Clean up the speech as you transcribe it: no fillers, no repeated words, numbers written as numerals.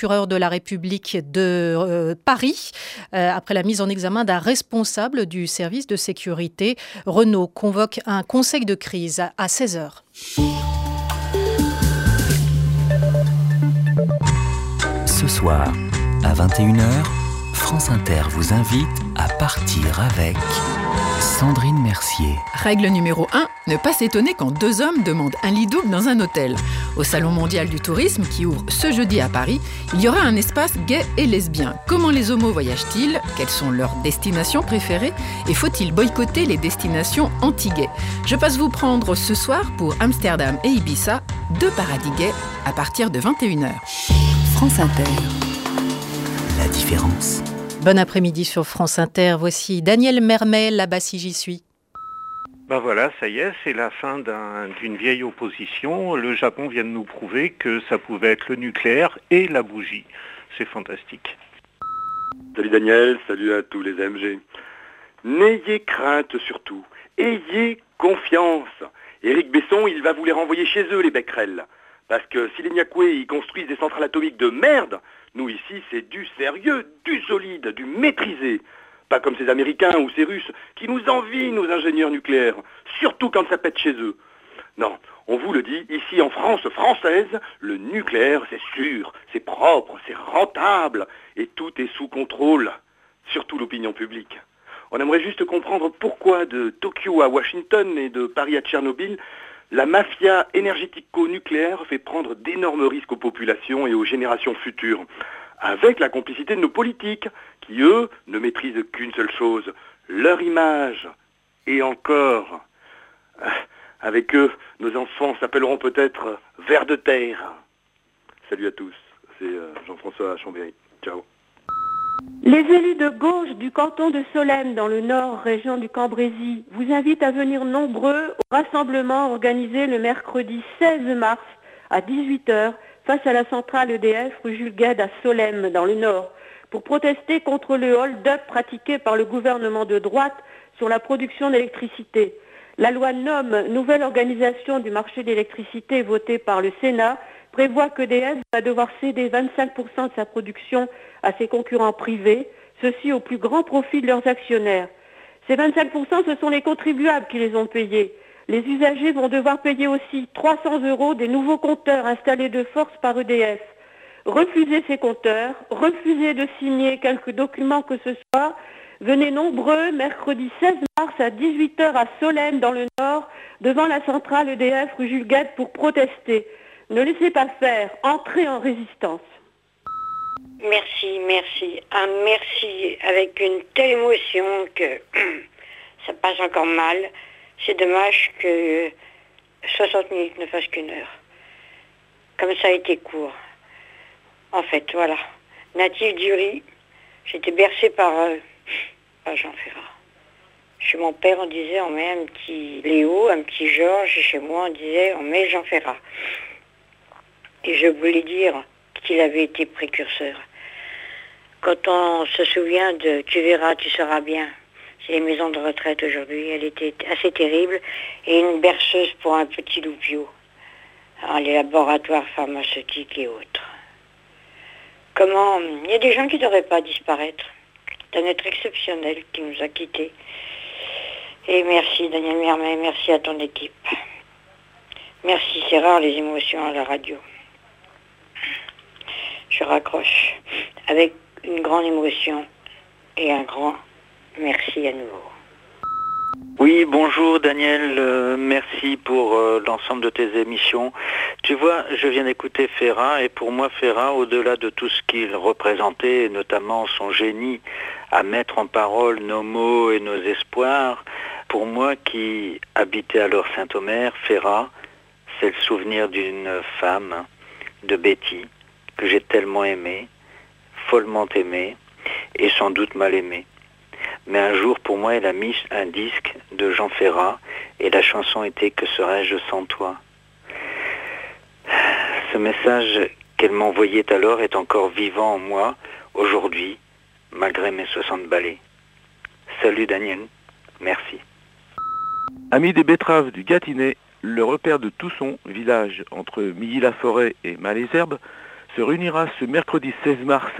procureur de la République de Paris après la mise en examen d'un responsable du service de sécurité. Renault convoque un conseil de crise à 16h. Ce soir, à 21h, France Inter vous invite à partir avec Sandrine Mercier. Règle numéro 1, ne pas s'étonner quand deux hommes demandent un lit double dans un hôtel. Au Salon mondial du tourisme, qui ouvre ce jeudi à Paris, il y aura un espace gay et lesbien. Comment les homos voyagent-ils ? Quelles sont leurs destinations préférées ? Et faut-il boycotter les destinations anti-gays ? Je passe vous prendre ce soir pour Amsterdam et Ibiza, deux paradis gays, à partir de 21h. France Inter. La différence. Bon après-midi sur France Inter. Voici Daniel Mermet, là-bas si j'y suis. Ben voilà, ça y est, c'est la fin d'une vieille opposition. Le Japon vient de nous prouver que ça pouvait être le nucléaire et la bougie. C'est fantastique. Salut Daniel, salut à tous les AMG. N'ayez crainte surtout, ayez confiance. Éric Besson, il va vous les renvoyer chez eux, les Becquerel. Parce que si les Niakoué, ils construisent des centrales atomiques de merde, nous ici, c'est du sérieux, du solide, du maîtrisé. Pas comme ces Américains ou ces Russes qui nous envient, nos ingénieurs nucléaires, surtout quand ça pète chez eux. Non, on vous le dit, ici en France française, le nucléaire, c'est sûr, c'est propre, c'est rentable, et tout est sous contrôle, surtout l'opinion publique. On aimerait juste comprendre pourquoi de Tokyo à Washington et de Paris à Tchernobyl, la mafia énergético-nucléaire fait prendre d'énormes risques aux populations et aux générations futures, avec la complicité de nos politiques, qui, eux, ne maîtrisent qu'une seule chose, leur image. Et encore, avec eux, nos enfants s'appelleront peut-être vers de terre. Salut à tous, c'est Jean-François Chambéry. Ciao. Les élus de gauche du canton de Solesmes, dans le nord, région du Cambrésis, vous invitent à venir nombreux au rassemblement organisé le mercredi 16 mars à 18h face à la centrale EDF rue Jules Guesde à Solesmes, dans le nord, pour protester contre le hold-up pratiqué par le gouvernement de droite sur la production d'électricité. La loi NOM, nouvelle organisation du marché d'électricité votée par le Sénat, prévoit qu'EDF va devoir céder 25% de sa production à ses concurrents privés, ceci au plus grand profit de leurs actionnaires. Ces 25%, ce sont les contribuables qui les ont payés. Les usagers vont devoir payer aussi 300 € des nouveaux compteurs installés de force par EDF. Refusez ces compteurs, refusez de signer quelques documents que ce soit. Venez nombreux mercredi 16 mars à 18h à Solesmes dans le Nord, devant la centrale EDF rue Jules Guesde pour protester. Ne laissez pas faire, entrez en résistance. Merci, merci. Un merci avec une telle émotion que ça passe encore mal. C'est dommage que 60 minutes ne fassent qu'une heure. Comme ça a été court. En fait, voilà. Natif du riz, j'étais bercée par Jean Ferrat. Chez mon père, on disait on met un petit Léo, un petit Georges, et chez moi, on disait on met Jean Ferrat. Et je voulais dire qu'il avait été précurseur. Quand on se souvient de « Tu verras, tu seras bien », c'est les maisons de retraite aujourd'hui, elle était assez terrible, et une berceuse pour un petit loupio, les laboratoires pharmaceutiques et autres. Comment, il y a des gens qui ne devraient pas disparaître. C'est un être exceptionnel qui nous a quittés. Et merci Daniel Mermet, merci à ton équipe. Merci, c'est rare les émotions à la radio. Je raccroche avec une grande émotion et un grand merci à nouveau. Oui, bonjour Daniel, merci pour l'ensemble de tes émissions. Tu vois, je viens d'écouter Ferrat et pour moi Ferrat, au-delà de tout ce qu'il représentait, et notamment son génie à mettre en parole nos mots et nos espoirs, pour moi qui habitais alors Saint-Omer, Ferrat, c'est le souvenir d'une femme, de Betty, que j'ai tellement aimée, follement aimée, et sans doute mal aimée. Mais un jour, pour moi, elle a mis un disque de Jean Ferrat, et la chanson était « Que serais-je sans toi ?» Ce message qu'elle m'envoyait alors est encore vivant en moi, aujourd'hui, malgré mes 60 balais. Salut Daniel, merci. Amis des betteraves du Gâtinais, le repère de Tousson, village entre Milly-la-Forêt et Malesherbes, se réunira ce mercredi 16 mars